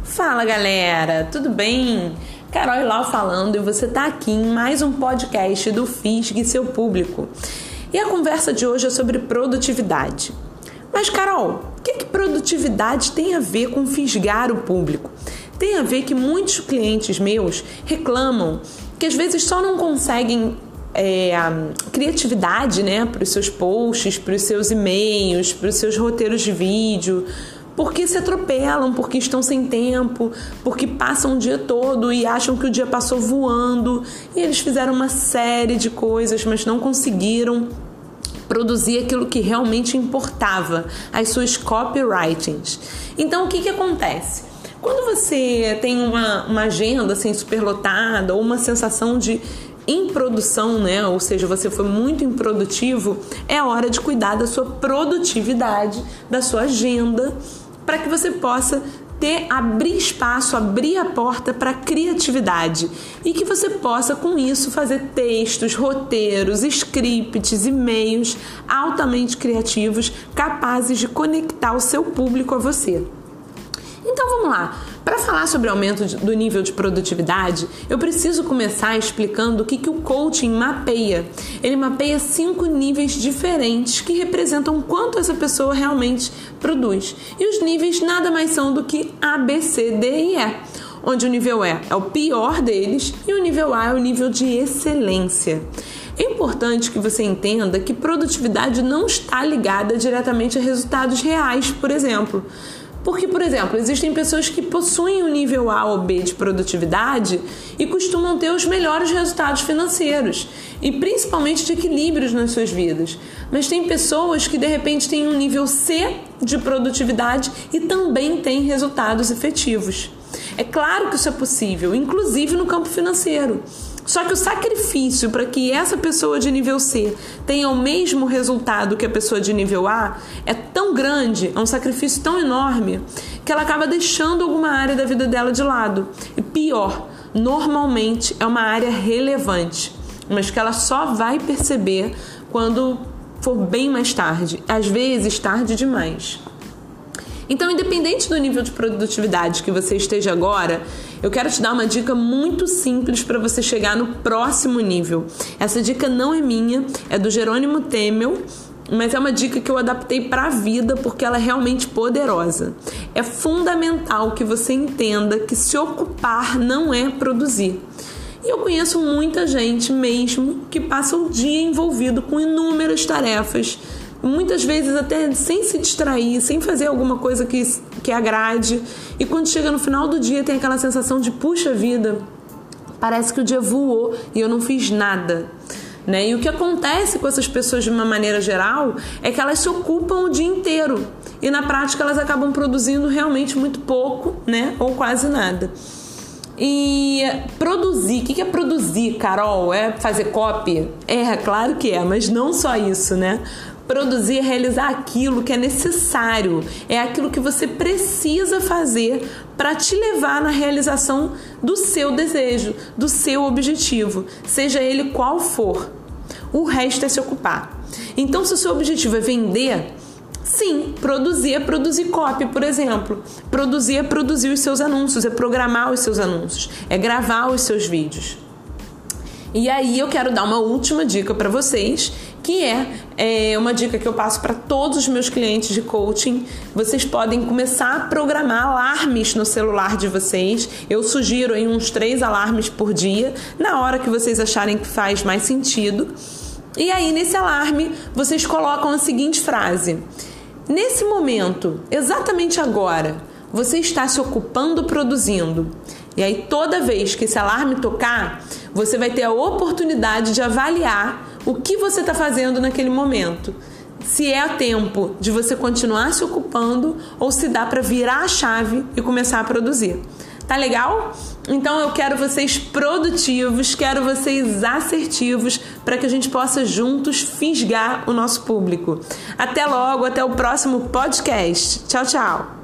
Fala galera, tudo bem? Carol Lau falando e você está aqui em mais um podcast do Fisgue Seu Público. E a conversa de hoje é sobre produtividade. Mas Carol, o que produtividade tem a ver com fisgar o público? Tem a ver que muitos clientes meus reclamam que às vezes só não conseguem criatividade, né, para os seus posts, para os seus e-mails, para os seus roteiros de vídeo, porque se atropelam, porque estão sem tempo, porque passam o dia todo e acham que o dia passou voando e eles fizeram uma série de coisas, mas não conseguiram produzir aquilo que realmente importava, as suas copywritings. Então, o que acontece? Quando você tem uma agenda assim, superlotada ou uma sensação de improdução, né? Ou seja, você foi muito improdutivo, é hora de cuidar da sua produtividade, da sua agenda, para que você possa abrir espaço, abrir a porta para a criatividade e que você possa, com isso, fazer textos, roteiros, scripts, e-mails altamente criativos, capazes de conectar o seu público a você. Então vamos lá, para falar sobre o aumento do nível de produtividade, eu preciso começar explicando o que o coaching mapeia. Ele mapeia 5 níveis diferentes que representam quanto essa pessoa realmente produz. E os níveis nada mais são do que A, B, C, D e E, onde o nível E é o pior deles e o nível A é o nível de excelência. É importante que você entenda que produtividade não está ligada diretamente a resultados reais, por exemplo. Porque, por exemplo, existem pessoas que possuem o nível A ou B de produtividade e costumam ter os melhores resultados financeiros e principalmente de equilíbrios nas suas vidas. Mas tem pessoas que de repente têm um nível C de produtividade e também têm resultados efetivos. É claro que isso é possível, inclusive no campo financeiro. Só que o sacrifício para que essa pessoa de nível C tenha o mesmo resultado que a pessoa de nível A é tão grande, é um sacrifício tão enorme, que ela acaba deixando alguma área da vida dela de lado. E pior, normalmente é uma área relevante, mas que ela só vai perceber quando for bem mais tarde, às vezes tarde demais. Então, independente do nível de produtividade que você esteja agora, eu quero te dar uma dica muito simples para você chegar no próximo nível. Essa dica não é minha, é do Jerônimo Temel, mas é uma dica que eu adaptei para a vida porque ela é realmente poderosa. É fundamental que você entenda que se ocupar não é produzir. E eu conheço muita gente mesmo que passa o dia envolvido com inúmeras tarefas, muitas vezes até sem se distrair, sem fazer alguma coisa que agrade. E quando chega no final do dia tem aquela sensação de puxa vida, parece que o dia voou e eu não fiz nada, né? E o que acontece com essas pessoas de uma maneira geral é que elas se ocupam o dia inteiro e na prática elas acabam produzindo realmente muito pouco, né? Ou quase nada. E produzir, o que é produzir, Carol? É fazer copy? É, claro que é, mas não só isso, né? Produzir é realizar aquilo que é necessário, é aquilo que você precisa fazer para te levar na realização do seu desejo, do seu objetivo, seja ele qual for. O resto é se ocupar. Então, se o seu objetivo é vender, sim, produzir é produzir copy, por exemplo. Produzir é produzir os seus anúncios, é programar os seus anúncios, é gravar os seus vídeos. E aí eu quero dar uma última dica para vocês, que é uma dica que eu passo para todos os meus clientes de coaching. Vocês podem começar a programar alarmes no celular de vocês. Eu sugiro aí uns 3 alarmes por dia, na hora que vocês acharem que faz mais sentido. E aí nesse alarme vocês colocam a seguinte frase: nesse momento, exatamente agora, você está se ocupando produzindo. E aí toda vez que esse alarme tocar, você vai ter a oportunidade de avaliar o que você está fazendo naquele momento. Se é tempo de você continuar se ocupando ou se dá para virar a chave e começar a produzir. Tá legal? Então eu quero vocês produtivos, quero vocês assertivos para que a gente possa juntos fisgar o nosso público. Até logo, até o próximo podcast. Tchau, tchau!